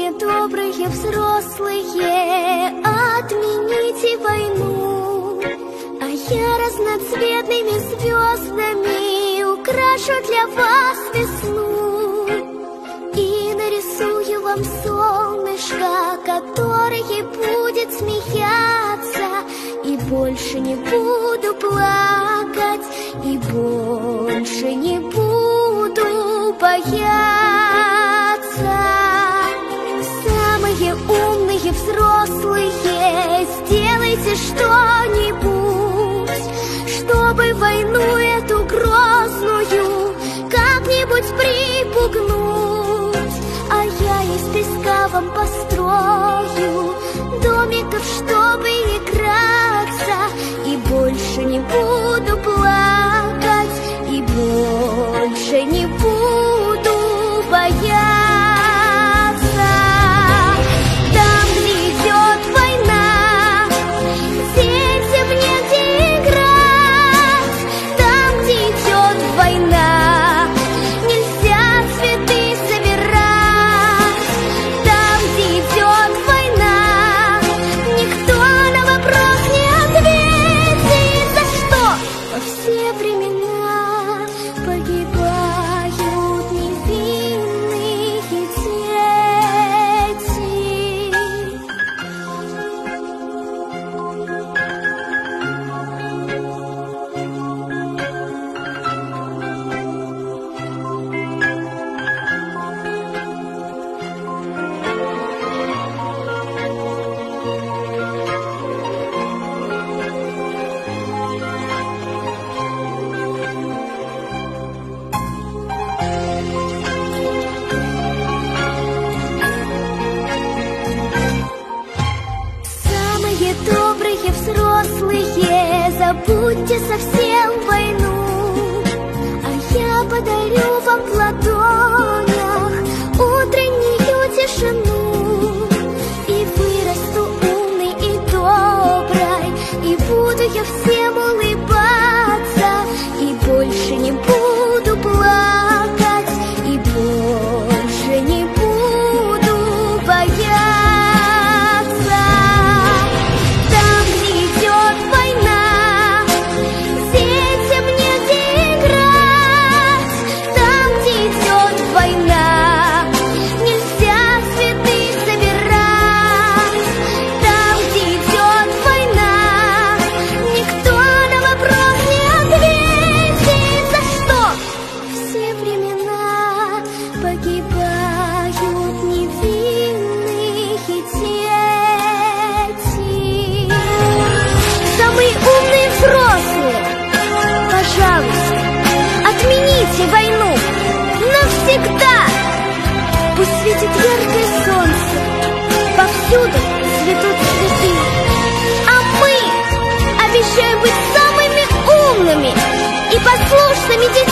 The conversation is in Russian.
Самые добрые взрослые, отмените войну, а я разноцветными звездами украшу для вас весну и нарисую вам солнышко, которое будет смеяться, и больше не буду плакать, и больше не буду бояться. Самые умные взрослые, сделайте что-нибудь, чтобы войну эту грозную как-нибудь припугнуть. А я из песка вам построю домиков, чтобы играться, и больше не буду плакать, и больше не буду бояться. Там, где идет война, детям негде играть. Там, где идет война, нельзя цветы собирать. Там, где идет война, никто на вопрос не ответит, за что во все времена погибают невинные дети. Самые добрые взрослые, забудьте совсем войну, а я подарю вам в ладонях утреннюю тишину. И вырасту умной и доброй, и буду я всем улыбаться, и больше не буду плакать, и больше не буду бояться. Там, где идет война, детям негде играть. Там, где идет война, нельзя цветы собирать. Там, где идет война, никто на вопрос не ответит, за что во все времена погибают невинные дети. Самые умные взрослые, пожалуйста, отмените войну навсегда. Пусть светит яркое солнце, повсюду цветут цветы, а мы обещаем быть самыми умными и послушными детьми.